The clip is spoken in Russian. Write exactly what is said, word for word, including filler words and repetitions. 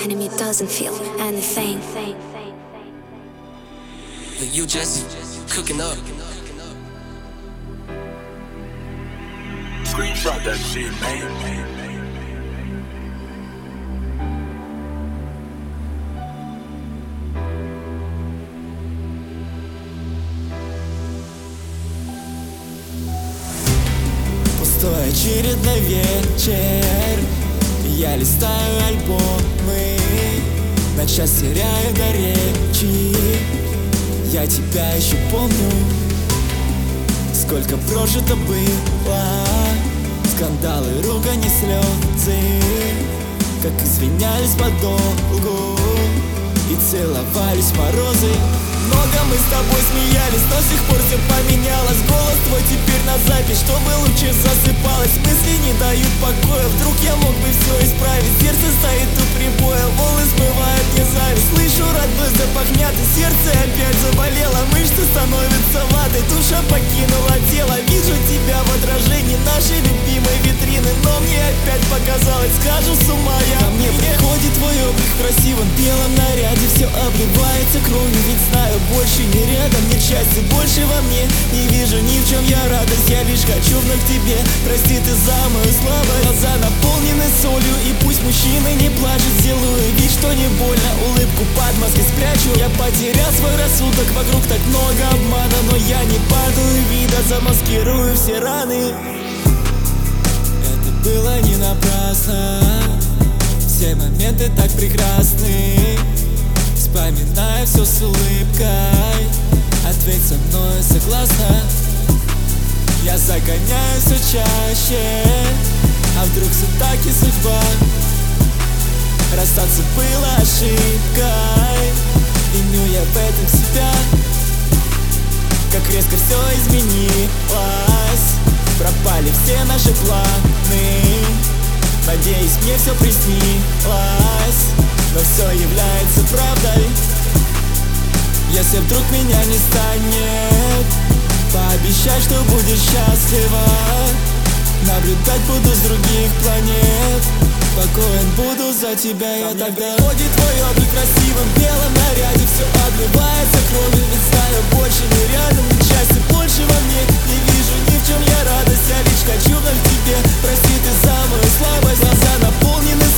enemy doesn't feel anything. You just cooking up. Screenshot that shit, man. Пустой очередной вечер, я листаю альбомы, на час теряю до речи. Я тебя еще помню, сколько прожито было, скандалы, ругань и слезы, как извинялись подолгу и целовались морозы. Много мы с тобой смеялись, но с тех пор все поменялось. Голос твой теперь на запись, чтобы лучше засыпалось. Мысли не дают покоя, вдруг я мог бы все исправить. Сердце стоит у прибоя, волны смывают не зависть. Слышу родной запах мяты, сердце опять заболело. Мышцы становятся ватой, душа покинула тело. Вижу тебя в отражении нашей любимой витрины, но мне опять показалось, схожу с ума я. Ко мне приходит твой облик в красивом белом наряде, все обливается кровью, ведь знаю, больше не рядом, нет счастья больше во мне. Не вижу ни в чем я радость, я лишь хочу вновь к тебе. Прости ты за мою слабость. Глаза наполнены солью, и пусть мужчина не плачет, сделаю вид, что не больно, улыбку под маской спрячу. Я потерял свой рассудок, вокруг так много обмана, но я не падаю вида, замаскирую все раны. Это было не напрасно, все моменты так прекрасны. Вспоминаю все с улыбкой, ответь со мной согласна. Я загоняю все чаще, а вдруг все так и судьба. Расстаться было ошибкой, виню я в этом себя. Как резко все изменилось, пропали все наши планы. Надеюсь, мне все приснилось, но все является правдой. Если вдруг меня не станет, пообещай, что будешь счастлива. Наблюдать буду с других планет, спокоен буду за тебя я тогда. Приходит твой облик в красивом белом наряде, все обливается кровью, ведь знаю, больше не рядом, нет счастья больше во мне. Не вижу ни в чем я радость, я лишь хочу вновь к тебе. Прости ты за мою слабость, глаза наполнены